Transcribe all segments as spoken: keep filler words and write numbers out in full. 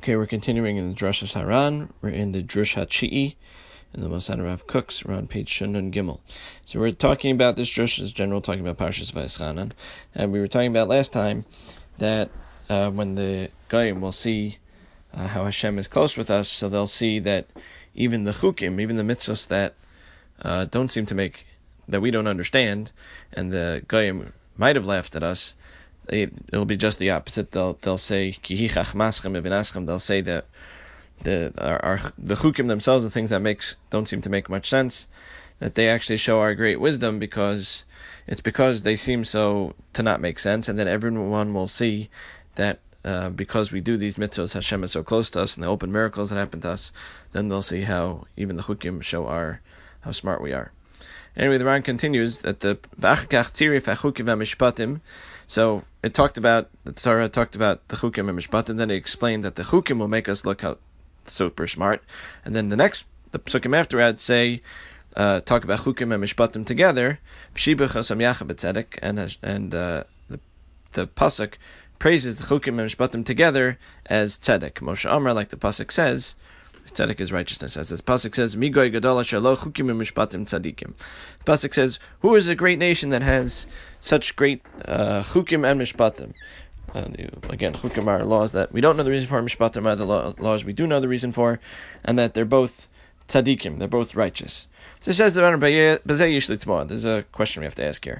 Okay, we're continuing in the Drush Haran. We're in the Drush HaChi'i, in the Mosad Rav Cooks. We're on page Shunun Gimel. So we're talking about this Drush as general, talking about Parshas Vayeschanan. And we were talking about last time that uh, when the Goyim will see uh, how Hashem is close with us, so they'll see that even the Chukim, even the mitzvahs that uh, don't seem to make, that we don't understand, and the Goyim might have laughed at us, They, it'll be just the opposite. They'll they'll say They'll say that the our, our the chukim themselves, the things that makes don't seem to make much sense, that they actually show our great wisdom because it's because they seem so to not make sense, and then everyone will see that uh, because we do these mitzvahs, Hashem is so close to us, and the open miracles that happen to us. Then they'll see how even the chukim show our how smart we are. Anyway, the Ran continues that the so it talked about, the Torah talked about the Chukim and Mishpatim, then it explained that the Chukim will make us look how super smart. And then the next, the Psukim afterwards say, uh, talk about Chukim and Mishpatim together, and and uh, the, the Pasuk praises the Chukim and Mishpatim together as Tzedek. Moshe Amar, like the Pasuk says, Tzedek is righteousness. As this Pasuk says, Migoy Gadol Asher Lo Chukim Mishpatim Tzadikim. The Pasuk says, who is a great nation that has such great uh, Chukim and Mishpatim? Uh, the, again, Chukim are laws that we don't know the reason for, Mishpatim are the law, laws we do know the reason for, and that they're both Tzadikim, they're both righteous. So it says, there's a question we have to ask here.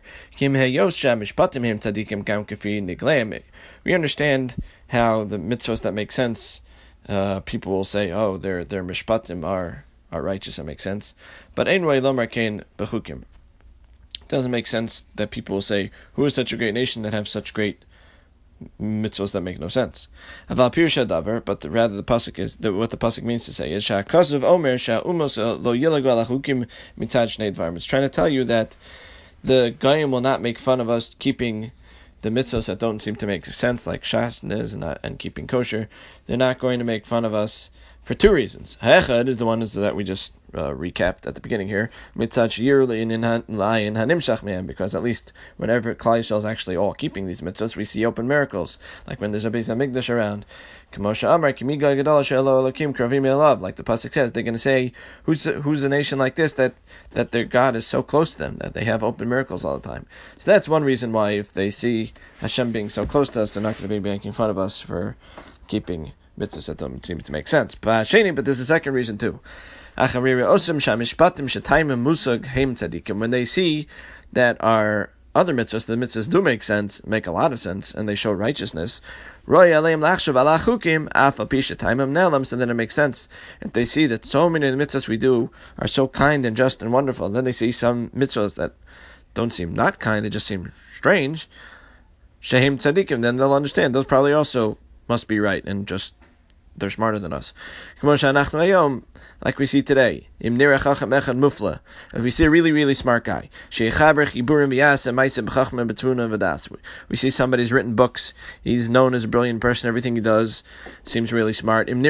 We understand how the mitzvahs that make sense, Uh, people will say, "Oh, their their mishpatim are are righteous." That makes sense, but anyway, lomar kain bechukim. It doesn't make sense that people will say, "Who is such a great nation that have such great mitzvahs that make no sense?" Aval pirusha davar, but the, rather the pasuk is the, what the pasuk means to say is sha'kazuv omer sha'umos lo yilagu ala chukim mitzad shnei dvarim. It's trying to tell you that the Goyim will not make fun of us keeping the mitzvahs that don't seem to make sense, like shashnez and, and keeping kosher. They're not going to make fun of us for two reasons. Ha'echad is the one that we just uh, recapped at the beginning here, because at least whenever Klal Yisrael is actually all keeping these mitzvahs, we see open miracles, like when there's a Beis Hamikdash around. Like the pasuk says, they're going to say, "Who's who's a nation like this that that their God is so close to them, that they have open miracles all the time?" So that's one reason why, if they see Hashem being so close to us, they're not going to be making fun of us for keeping mitzvahs that don't seem to make sense. But there's a second reason too. When they see that our other mitzvahs, the mitzvahs do make sense, make a lot of sense, and they show righteousness, so then it makes sense. If they see that so many of the mitzvahs we do are so kind and just and wonderful, then they see some mitzvahs that don't seem not kind, they just seem strange, Shehem tzadikim, then they'll understand those probably also must be right and just they're smarter than us. Like we see today, if we see a really, really smart guy, we see somebody's written books, he's known as a brilliant person, everything he does seems really smart. Then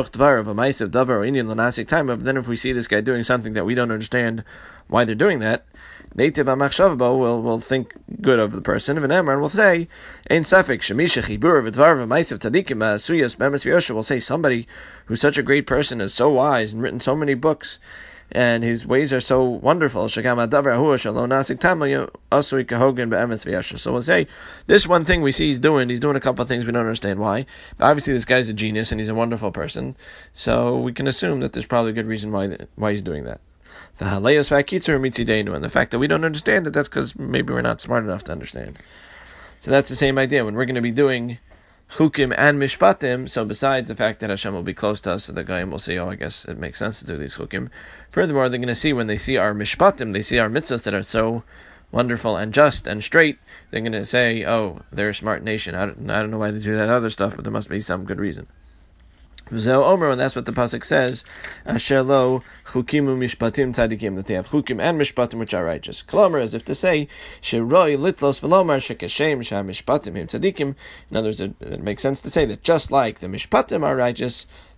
if we see this guy doing something that we don't understand why they're doing that, Native Amachshavba will will think good of the person. And Emran will say, "Ein safek shemisha chibur v'dvar v'maisav tzadikim asuyas bemes v'yosher." Will say somebody who's such a great person, is so wise and written so many books, and his ways are so wonderful. Shagam adavar hu shalom nasik tamayu asui kahogan bemes v'yosher. So we'll say this one thing we see he's doing. He's doing a couple of things we don't understand why. But obviously, this guy's a genius and he's a wonderful person. So we can assume that there's probably a good reason why why he's doing that. And the fact that we don't understand it, that's because maybe we're not smart enough to understand. So that's the same idea. When we're going to be doing chukim and mishpatim, so besides the fact that Hashem will be close to us, so the Goyim will say, oh, I guess it makes sense to do these chukim. Furthermore, they're going to see, when they see our mishpatim, they see our mitzvahs that are so wonderful and just and straight, they're going to say, oh, they're a smart nation. I don't, I don't know why they do that other stuff, but there must be some good reason. Omer, and that's what the pasuk says. Asher lo chukimu mishpatim tzadikim, that they have chukim and mishpatim which are righteous. Klomer, as if to say, sheroi litlos velomar shekashem shamishpatim him tzadikim. In other words, it, it makes sense to say that just like the mishpatim are righteous,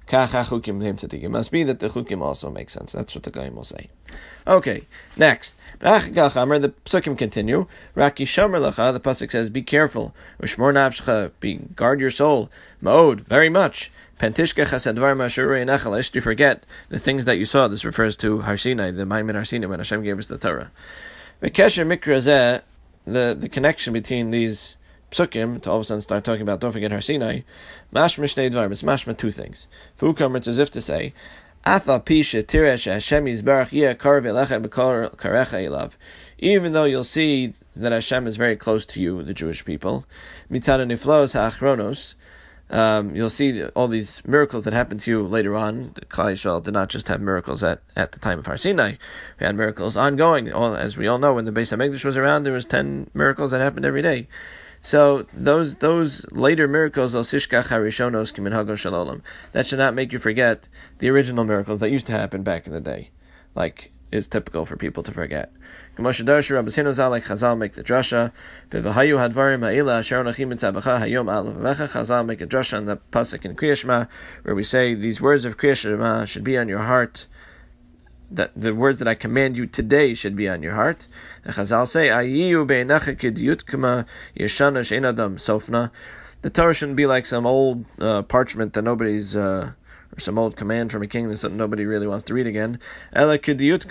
It must be that the chukim also make sense. That's what the Goyim will say. Okay, next. The psukim continue. Raki shomer lecha, the pasuk says, be careful. Ushmor nafshcha, be guard your soul. Ma'od, very much. Pentishke chasadvar mashurei nechal, lest you forget the things that you saw. This refers to Har Sinai, the Maimin Har Sinai, when Hashem gave us the Torah. V'kesher mikra zeh, the the connection between these psukim to all of a sudden start talking about don't forget Har Sinai. Mashma shnei dvarim, it's mashma two things. V'ukamer, it's as if to say, Atha pisha tiresh Hashem yizbarach yeh karv elecha b'kol karecha ilav. Even though you'll see that Hashem is very close to you, the Jewish people, mitzad niflos ha'achronos, Um, you'll see all these miracles that happened to you later on. The Klal Yisrael did not just have miracles at, at the time of Har Sinai. We had miracles ongoing. All, as we all know, when the Beis HaMikdash was around, there was ten miracles that happened every day. So those those later miracles, those Sishkach HaRishonos Kiminhago Shalom, that should not make you forget the original miracles that used to happen back in the day, like is typical for people to forget. Like Chazal make the drasha, Chazal make a drasha on the pasuk in Kriya Shema, where we say these words of Kriya Shema should be on your heart. That the words that I command you today should be on your heart. And Chazal say, sofna. The Torah shouldn't be like some old uh, parchment that nobody's. Uh, or some old command from a king that nobody really wants to read again. But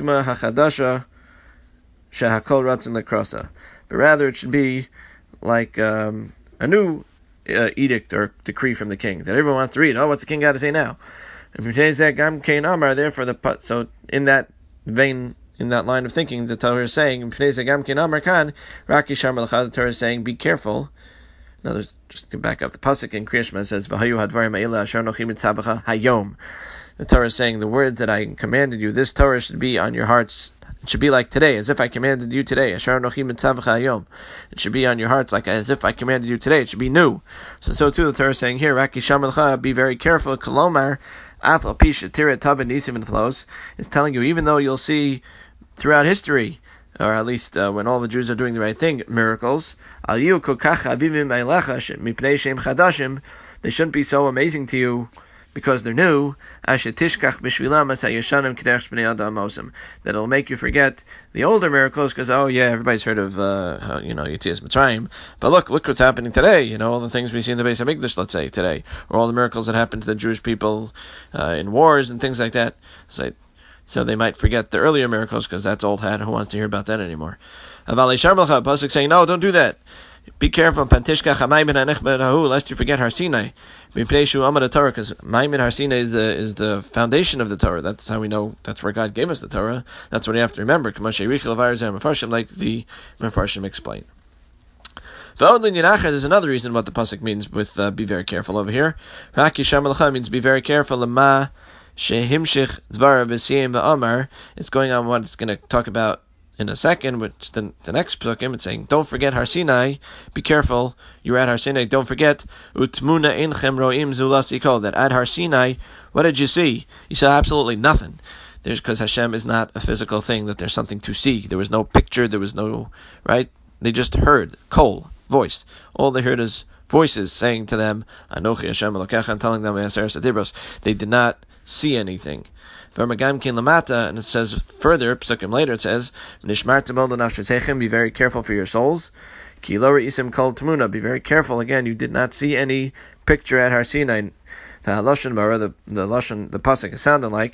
rather it should be like um, a new uh, edict or decree from the king that everyone wants to read. Oh, what's the king got to say now? Therefore, the so in that vein, in that line of thinking, the Torah is saying, the Torah is saying, be careful. Now, there's, just to back up, the pasuk in Kriya Shema says, "V'hayu hadvarim ha'ela asher anochi mitzabecha hayom." The Torah is saying the words that I commanded you, this Torah should be on your hearts. It should be like today, as if I commanded you today. Asher anochi mitzabecha hayom. It should be on your hearts like as if I commanded you today. It should be new. So, so too, the Torah is saying here, "Raki shamelcha," be very careful. Kolomar, afal pisha tira tabin nisim flows. It's telling you, even though you'll see throughout history, or at least uh, when all the Jews are doing the right thing, miracles, they shouldn't be so amazing to you because they're new, that it'll make you forget the older miracles because, oh yeah, everybody's heard of, uh, you know, Yetzias Mitzrayim, but look, look what's happening today, you know, all the things we see in the Beis HaMikdash, let's say, today, or all the miracles that happened to the Jewish people uh, in wars and things like that. So, So they might forget the earlier miracles because that's old hat. Who wants to hear about that anymore? Pasuk saying, no, don't do that. Be careful, lest you forget Har Sinai. Because Maimin Har Sinai is the is the foundation of the Torah. That's how we know that's where God gave us the Torah. That's what you have to remember. Like the Mefarshim explain. There's another reason what the pasuk means with uh, be very careful over here. Means be very careful. Shehimshich Dvar V'Siyim V'Amar. It's going on what it's going to talk about in a second, which the, the next psukim, it's saying, don't forget Har Sinai, be careful, you're at Har Sinai, don't forget, Utmuna Inchem Ro'im Zulasiko, that at Har Sinai, what did you see? You saw absolutely nothing. There's because Hashem is not a physical thing, that there's something to see. There was no picture, there was no, right? They just heard, kol, voice. All they heard is voices saying to them, Anochi Hashem Elokecha, and telling them, they did not see anything. And it says further, psukim later, it says, be very careful for your souls. Be very careful, again, you did not see any picture at Har Sinai. The the the lashon, the pasuk is sounding like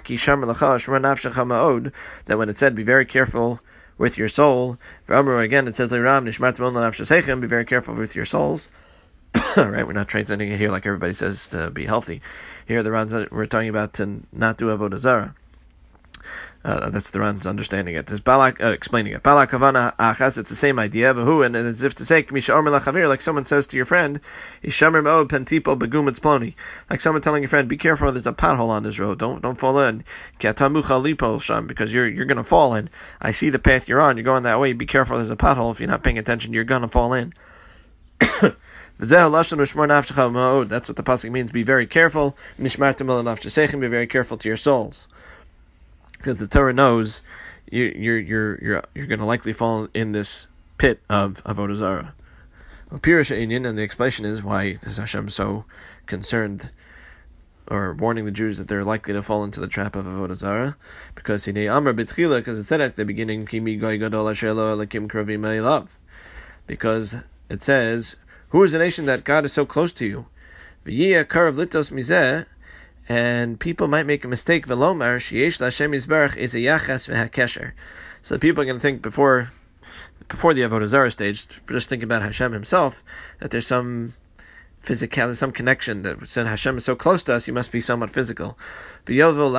that when it said, be very careful with your soul. Again, it says, be very careful with your souls. Right, we're not translating it here like everybody says to be healthy. Here, the Ran's we're talking about to not do avodah zarah. Uh, that's the Ran's understanding it. There's Balak uh, explaining it. Balak Havana Achas. It's the same idea, but who and as if to say, like someone says to your friend, Ishamer Mo Pentipo Begumets Ploni. Like someone telling your friend, be careful, there's a pothole on this road. Don't don't fall in. Because you're you're gonna fall in. I see the path you're on. You're going that way. Be careful, there's a pothole. If you're not paying attention, you're gonna fall in. That's what the pasuk means. Be very careful. Be very careful to your souls, because the Torah knows you, you're you're you're you're going to likely fall in this pit of avodah zarah. And the explanation is why is Hashem so concerned or warning the Jews that they're likely to fall into the trap of Avodah Zarah, because Hinei Amar B'tchila, because it said at the beginning, Kimi Goy Gadol Asher Lo Elokim Krovim Eilav, because it says, who is a nation that God is so close to you? V'yiyah karav litos mizeh, and people might make a mistake. V'lomar sheyesh l'Hashem yisbarach is a yachas v'hakesher. So the people are going to think before, before the Avodah Zarah stage, just think about Hashem Himself, that there's some physical, some connection that said Hashem is so close to us, He must be somewhat physical. A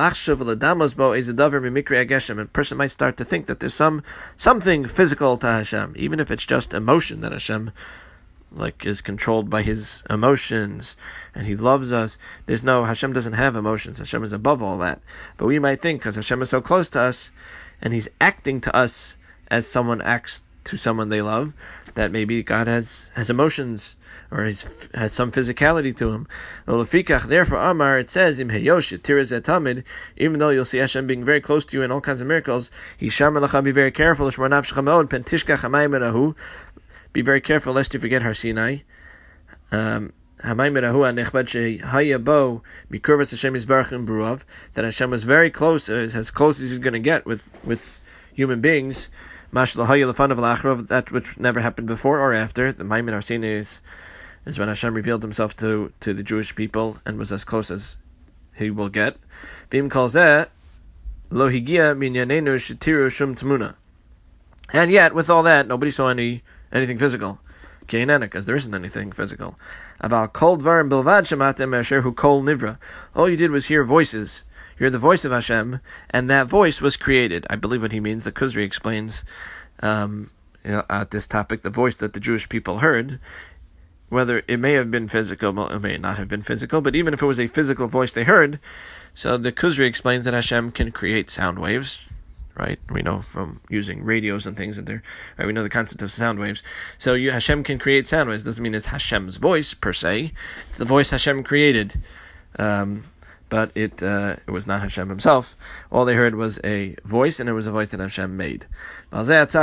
person might start to think that there's some something physical to Hashem, even if it's just emotion, that Hashem like is controlled by His emotions and He loves us. There's no, Hashem doesn't have emotions. Hashem is above all that. But we might think, because Hashem is so close to us and He's acting to us as someone acts to someone they love, that maybe God has, has emotions, or has, has some physicality to Him. Therefore, Amar, it says, Im heyosh tirazeh tamid, even though you'll see Hashem being very close to you in all kinds of miracles, Hisham Elacha, be very careful, Shmor nafshecha me'od, pen tishkach hamayim erahu, be very careful lest you forget Har Sinai. Um, hamayim erahu hanechbad shehaya bo mikurvas Hashem yisbarach in Beruav, that Hashem was very close, as close as He's going to get with, with human beings. Mash lahaya lefanav lachrov, that which never happened before or after. The Maimon Har Sinai is is when Hashem revealed Himself to, to the Jewish people and was as close as He will get. V'im kol zeh lo higia minyanenu shetiru shum tmuna. And yet, with all that, nobody saw any anything physical. Because there isn't anything physical. Aval kol dvarim bilvad shematem asher hu kol nivra. All you did was hear voices. You heard the voice of Hashem, and that voice was created. I believe what he means. The Kuzri explains um, you know, at this topic, the voice that the Jewish people heard, whether it may have been physical, well, it may not have been physical, but even if it was a physical voice they heard, so the Kuzri explains that Hashem can create sound waves, right? We know from using radios and things that they're, right? We know the concept of sound waves. So you, Hashem can create sound waves. Doesn't mean it's Hashem's voice per se. It's the voice Hashem created. Um, but it uh, it was not Hashem Himself. All they heard was a voice, and it was a voice that Hashem made. And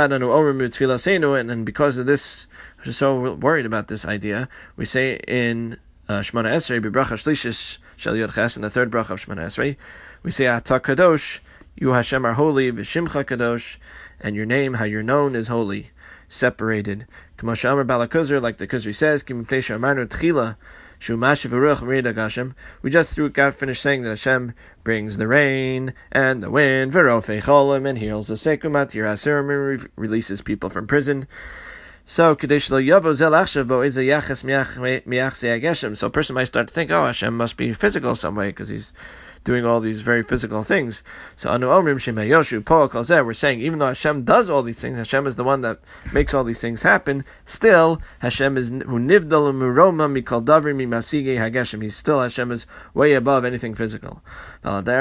then because of this, we're so worried about this idea, we say in uh, Shemona Esrei, B'bracha Shlishish Shel Yod Ches, in the third bracha of Shemona Esrei, we say Atah Kadosh, you Hashem are holy, V'shimcha Kadosh, and your name, how you're known, is holy, separated. K'mo she'amar Bala Kuzr, like the Kuzri says, Ki mipnei she'amarnu tchila, we just through got finished saying that Hashem brings the rain and the wind, and heals the sick, and releases people from prison. So, so a person might start to think, oh, Hashem must be physical some way because He's doing all these very physical things. So Anu Omrim Shemay Yoshu Paul calls that, we're saying even though Hashem does all these things, Hashem is the one that makes all these things happen, still Hashem is who nivdal muroma mikol davri mimasige hageshem. He's still, Hashem is way above anything physical. So it's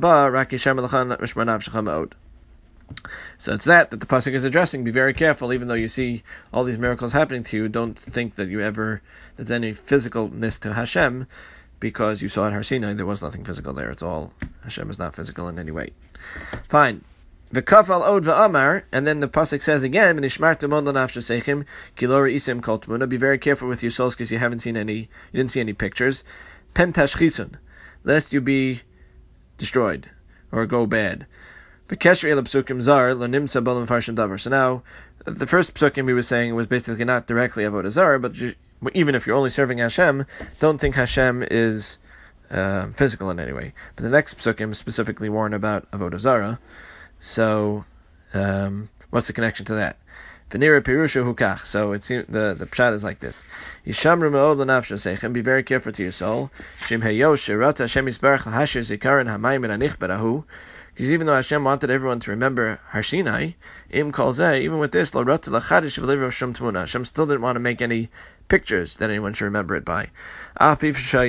that that the pasuk is addressing. Be very careful, even though you see all these miracles happening to you, don't think that you ever there's any physicalness to Hashem, because you saw at Har Sinai there was nothing physical there. It's all, Hashem is not physical in any way. Fine. V'kaf al od v'amar, and then the pasuk says again, "V'nishmartem od l'nafshosechem ki lo re'isim kol tmuna." Be very careful with your souls because you haven't seen any, you didn't see any pictures. Pen tashchitzun, lest you be destroyed or go bad. V'keshri el psukim zar lo nimtza bo l'mfarshim davar. So now, the first psukim we were saying was basically not directly avodah zarah, but even if you're only serving Hashem, don't think Hashem is uh, physical in any way. But the next psukim specifically warn about avodah zarah. So, um, what's the connection to that? V'nira pirusha hukach. So it seems the the pshat is like this: Yishamru me'od l'nafshosechem. Be very careful to your soul. Shim heyosh sherat Hashem yisbarach l'hashir zikaron hamayim enanich berahu. Because even though Hashem wanted everyone to remember Har Sinai, im kol zeh, even with this, lo rata l'chadish v'livro shum tmuna. Hashem still didn't want to make any pictures that anyone should remember it by. It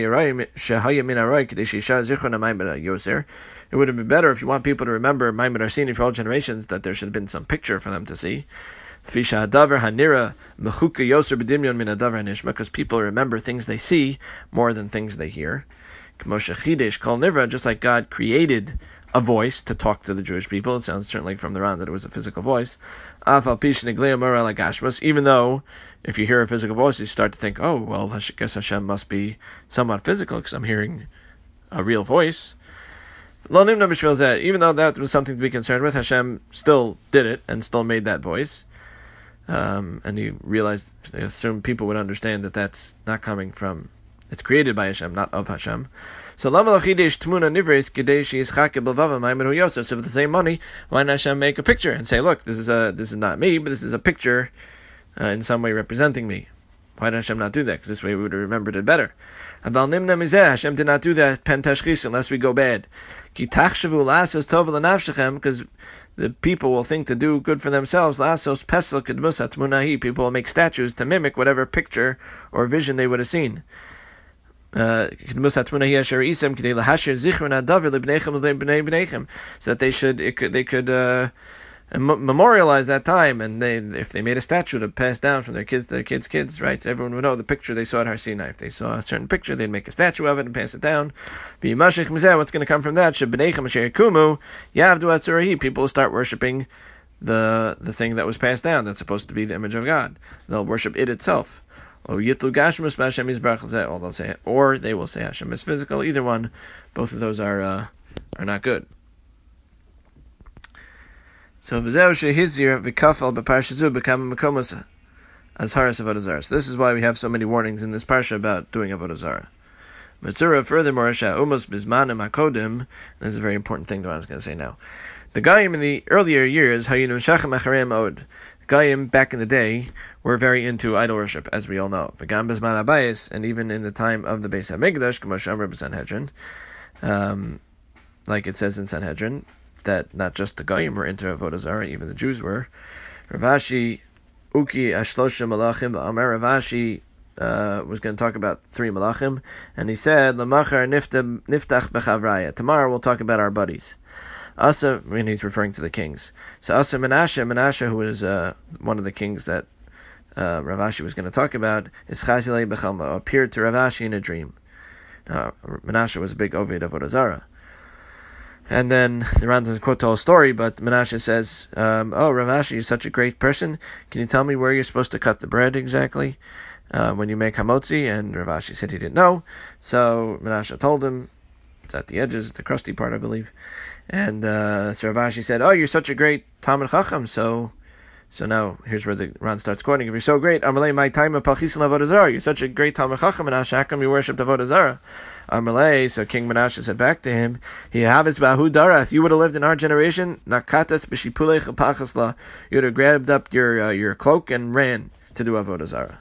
would have been better if you want people to remember Maimon Har Sinai for all generations, that there should have been some picture for them to see. Because people remember things they see more than things they hear. Just like God created a voice to talk to the Jewish people. It sounds certainly from the Ran that it was a physical voice. Even though if you hear a physical voice, you start to think, oh, well, I guess Hashem must be somewhat physical because I'm hearing a real voice. Lo nimna b'shvil zeh. Even though that was something to be concerned with, Hashem still did it and still made that voice. Um, and he realized, he assumed people would understand that that's not coming from, it's created by Hashem, not of Hashem. So, lama lachidesh tmuna nivres kadesh yischake b'lvava ma'imenu yosef. So, for the same money, why not Hashem make a picture and say, look, this is a this is not me, but this is a picture uh, in some way representing me. Why did Hashem not do that? Because this way we would have remembered it better. Aval nimna mizeh, Hashem did not do that pen tashchis unless we go bad. Ki tachshavu la'asos tov l'nafshechem, because the people will think to do good for themselves. La'asos pesel kedmusa tmunahi. People will make statues to mimic whatever picture or vision they would have seen. Uh, so that they should, it could, they could uh, memorialize that time, and they, if they made a statue to pass down from their kids to their kids' kids, right? So everyone would know the picture they saw at Har Sinai. If they saw a certain picture, they'd make a statue of it and pass it down. What's going to come from that? People will start worshiping the the thing that was passed down. That's supposed to be the image of God. They'll worship it itself. Or they'll say, or they will say Hashem is physical. Either one, both of those are uh, are not good. So this is why we have so many warnings in this parsha about doing avodah zarah. Furthermore, this is a very important thing that I was going to say now. The Goyim in the earlier years, Goyim back in the day were very into idol worship, as we all know. And even in the time of the Beis HaMikdash, Sanhedrin, um, like it says in Sanhedrin, that not just the Goyim were into avodah zarah, even the Jews were. Rav Ashi Uki Ashlosha Malachim Amar Rav Ashi uh, was going to talk about three Malachim, and he said, Lamachar Niftach Bechavraya. Tomorrow we'll talk about our buddies. Asa, when he's referring to the kings. So Asa Menashe, Menashe, who is uh, one of the kings that uh, Rav Ashi was going to talk about, is Chazilei Bechalma, appeared to Rav Ashi in a dream. Now, Menashe was a big Ovid of avodah zarah. And then the Ran doesn't quote the whole story, but Menashe says, um, oh, Rav Ashi, you're such a great person. Can you tell me where you're supposed to cut the bread exactly uh, when you make hamotzi? And Rav Ashi said he didn't know. So Menashe told him, it's at the edges, the crusty part, I believe. And uh, so Rav Ashi said, oh, you're such a great Talmid Chacham. So so now, here's where the Ran starts quoting. If you're so great, Amalei, my time of Palchisul avodah zarah. You're such a great Talmid Chacham, Menashe, how come you worshipped avodah zarah? Amalei, so King Menashe said back to him, He havis bahu dara. If you would have lived in our generation, nakatas b'shipulech apachasla, you would have grabbed up your uh, your cloak and ran to do avodah zarah.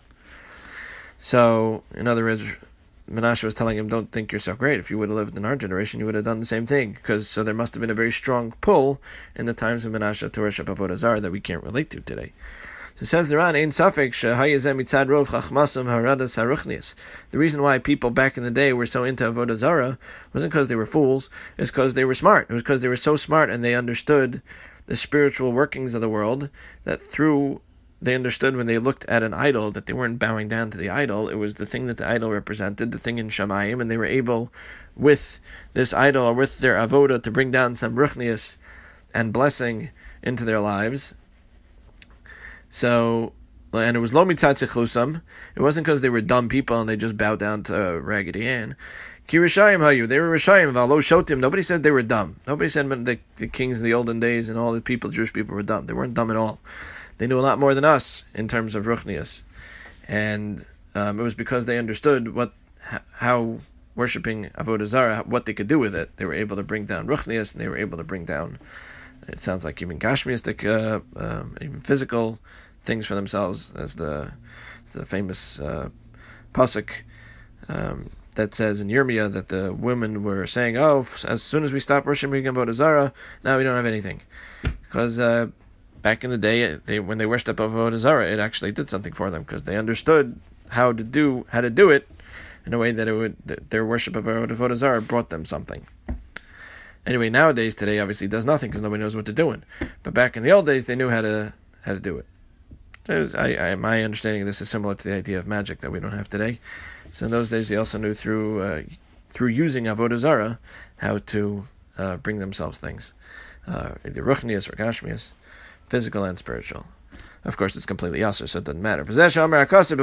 So, in other words, Menashe was telling him, don't think you're so great. If you would have lived in our generation, you would have done the same thing. Because so there must have been a very strong pull in the times of Menashe to worship avodah zarah that we can't relate to today. So it says the Ran, Ein Safek shehayazeh mitzad rov chachmasam haradas haruchnius. The reason why people back in the day were so into avodah zarah wasn't because they were fools. It's because they were smart. It was because they were so smart and they understood the spiritual workings of the world, that through they understood when they looked at an idol that they weren't bowing down to the idol. It was the thing that the idol represented, the thing in Shamayim, and they were able, with this idol or with their avodah, to bring down some ruchnius and blessing into their lives. So, and it was lo mitzad zichlusam. It wasn't because they were dumb people and they just bowed down to Raggedy Ann. Ki rishayim hayu. They were rishayim. V'alo shotim. Nobody said they were dumb. Nobody said the, the kings in the olden days and all the people, Jewish people, were dumb. They weren't dumb at all. They knew a lot more than us in terms of ruchnius, and um, it was because they understood what how worshiping avodah zarah, what they could do with it. They were able to bring down ruchnius, and they were able to bring down, it sounds like, even gashmiistic, uh, um, even physical things for themselves, as the the famous uh, pasuk um, that says in Yirmiyah that the women were saying, "Oh, as soon as we stop worshiping avodah zarah, now we don't have anything," because uh, back in the day, they when they worshipped avodah zarah, it actually did something for them because they understood how to do how to do it in a way that it would that their worship of avodah zarah brought them something. Anyway, nowadays, today obviously does nothing because nobody knows what they're doing. But back in the old days, they knew how to how to do it. Was, I, I, my understanding of this is similar to the idea of magic that we don't have today. So in those days, they also knew through uh, through using avodah zarah how to uh, bring themselves things, uh, either ruchnius or gashmius, physical and spiritual. Of course, it's completely yasser, so it doesn't matter. That's what the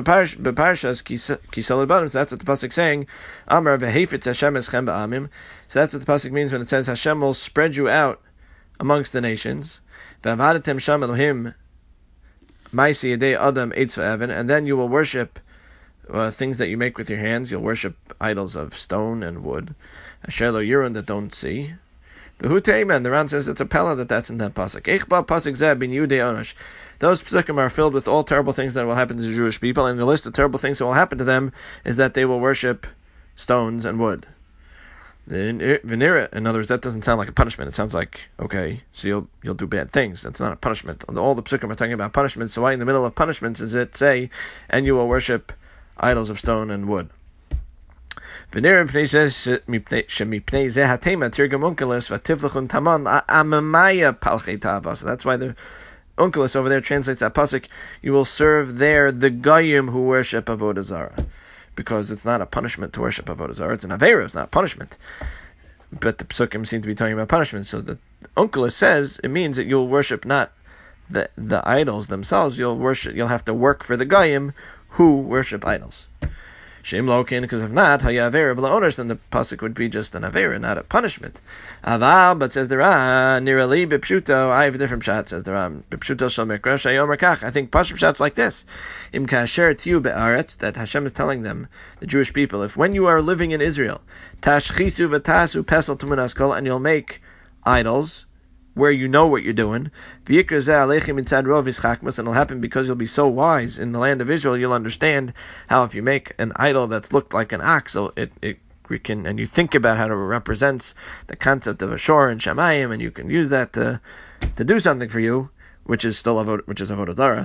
pasuk is saying. Amar v'hefetz Hashem eschem ba'amim. So that's what the pasuk means when it says Hashem will spread you out amongst the nations. V'avadatem sham Elohim ma'isi yedei adam eitz v'evan, and then you will worship uh, things that you make with your hands. You'll worship idols of stone and wood. Asher lo yirun, that don't see. The Huteiman, the Ran says it's a pella that that's in that pasuk. Eichba pasuk zeh bin Yudei Onash. Those psukim are filled with all terrible things that will happen to the Jewish people, and the list of terrible things that will happen to them is that they will worship stones and wood. Venera, in other words, that doesn't sound like a punishment. It sounds like, okay, so you'll you'll do bad things. That's not a punishment. All the psukim are talking about punishments, so why in the middle of punishments is it say, and you will worship idols of stone and wood? Venera says shemipnei zeh hatema tirgam unkelis v'tivlachun taman amamaya palchei tava. So that's why the Unkelis over there translates that pasuk. You will serve there the goyim who worship avodah zarah, because it's not a punishment to worship avodah zarah. It's an avera. It's not a punishment. But the psukim seem to be talking about punishment. So the Unkelis says it means that you'll worship not the the idols themselves. You'll worship. You'll have to work for the goyim who worship idols. Shem lokin, because if not, hayavera v'laoners, then the pasuk would be just an avera, not a punishment. Aval, but says the Ran, nirali b'pshuto. I have a different shot. Says the Ran, b'pshuto shel mikra shayomer kach. I think pashut shots like this: Im kasher tiu be'aretz, that Hashem is telling them, the Jewish people, if when you are living in Israel, tashchisu v'tasu pesel tumunas kol, and you'll make idols where you know what you're doing, and it'll happen because you'll be so wise in the land of Israel, you'll understand how if you make an idol that's looked like an ox, so it, it we can, and you think about how it represents the concept of a shor and shamayim, and you can use that to to do something for you, which is still a which is avodah zarah.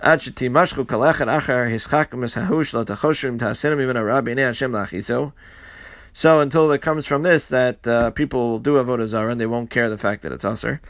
So until it comes from this that uh, people will do avodah zarah and they won't care the fact that it's aser.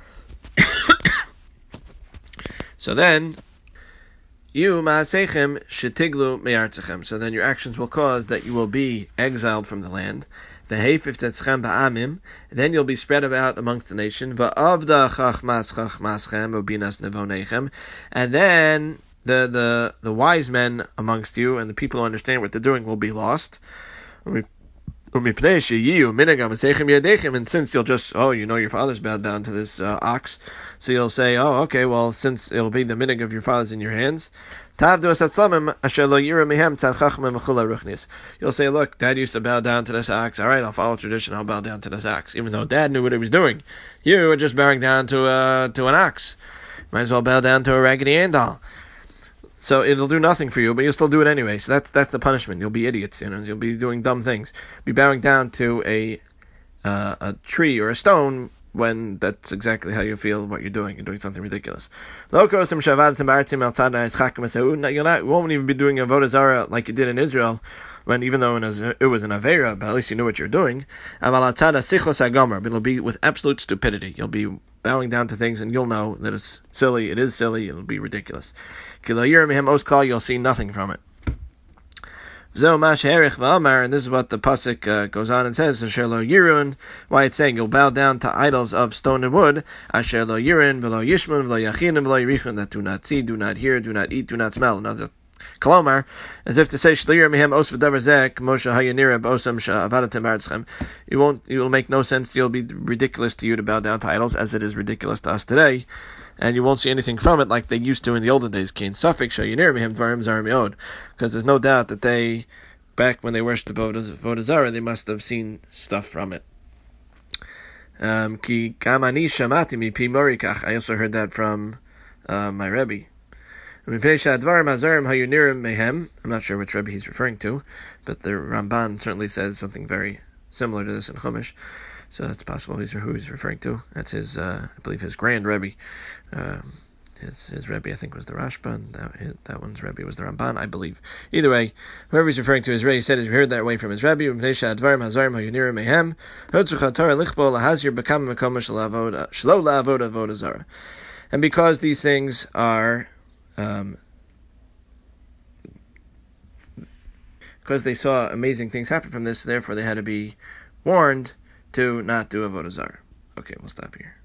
So then, you ma'asechem shetiglu me'artzechem. So then your actions will cause that you will be exiled from the land. V'heifif tetzchem ba'amim. Then you'll be spread about amongst the nation. Va'avda chachmas chachmaschem ubinas nevonechem. And then the the the wise men amongst you and the people who understand what they're doing will be lost. And since you'll just, oh, you know your father's bowed down to this uh, ox, so you'll say, oh, okay, well, since it'll be the minig of your father's in your hands, you'll say, look, Dad used to bow down to this ox, all right, I'll follow tradition, I'll bow down to this ox, even though Dad knew what he was doing. You were just bowing down to, uh, to an ox. Might as well bow down to a Raggedy Ann doll. So it'll do nothing for you, but you'll still do it anyway. So that's that's the punishment. You'll be idiots, you know. You'll be doing dumb things. Be bowing down to a uh, a tree or a stone when that's exactly how you feel what you're doing. You're doing something ridiculous. You'll not, you won't even be doing avodah zarah like you did in Israel, when even though it was, it was an avera, but at least you knew what you're doing. But it'll be with absolute stupidity. You'll be bowing down to things, and you'll know that it's silly. It is silly. It'll be ridiculous. You'll see nothing from it. And this is what the pasuk uh, goes on and says. Why it's saying you'll bow down to idols of stone and wood. That do not see, do not hear, do not eat, do not smell. Another Kalomar, as if to say, it won't, it will make no sense. It'll be ridiculous to you to bow down to idols, as it is ridiculous to us today. And you won't see anything from it like they used to in the olden days. Because there's no doubt that they, back when they worshipped the avodah zarah, they must have seen stuff from it. Um, I also heard that from uh, my Rebbe. I'm not sure which Rebbe he's referring to, but the Ramban certainly says something very similar to this in Chumash. So it's possible he's who he's referring to. That's his, uh, I believe, his grand Rebbe. Um, his his Rebbe, I think, was the Rashba, and that, that one's Rebbe was the Ramban, I believe. Either way, whoever he's referring to his Rebbe, he said, he heard that way from his Rebbe. And because these things are, um, because they saw amazing things happen from this, therefore they had to be warned to not do avodah zarah. Okay, we'll stop here.